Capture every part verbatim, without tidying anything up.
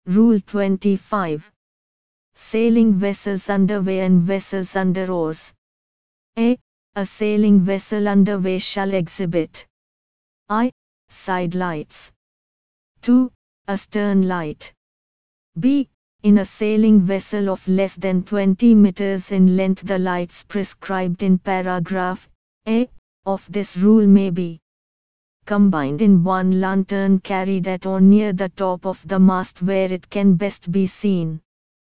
Rule twenty-five. Sailing vessels underway and vessels under oars. A. A sailing vessel underway shall exhibit I. Side lights. two. A stern light. B. In a sailing vessel of less than twenty meters in length, the lights prescribed in paragraph A of this rule may be combined in one lantern carried at or near the top of the mast where it can best be seen.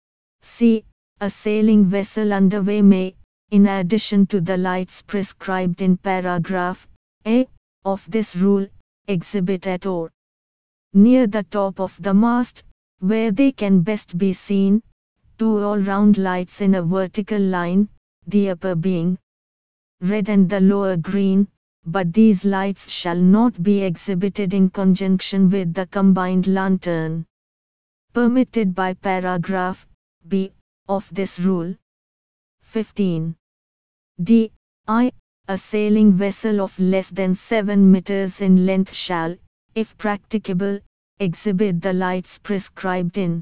C. A sailing vessel underway may, in addition to the lights prescribed in paragraph A of this rule, exhibit at or near the top of the mast, where they can best be seen, two all-round lights in a vertical line, the upper being red and the lower green, but these lights shall not be exhibited in conjunction with the combined lantern permitted by paragraph B of this rule. fifteen. D. I. A sailing vessel of less than seven meters in length shall, if practicable, exhibit the lights prescribed in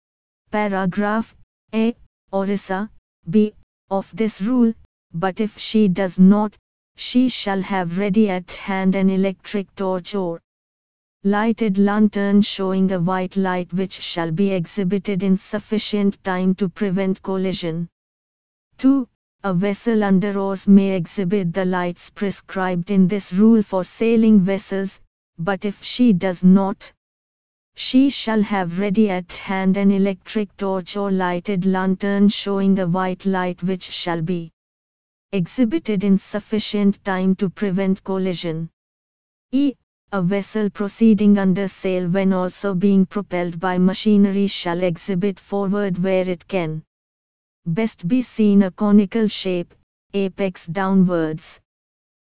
paragraph A or B of this rule, but if she does not, she shall have ready at hand an electric torch or lighted lantern showing a white light which shall be exhibited in sufficient time to prevent collision. two. A vessel under oars may exhibit the lights prescribed in this rule for sailing vessels, but if she does not, she shall have ready at hand an electric torch or lighted lantern showing a white light which shall be exhibited in sufficient time to prevent collision. E. A vessel proceeding under sail when also being propelled by machinery shall exhibit forward where it can best be seen a conical shape, apex downwards.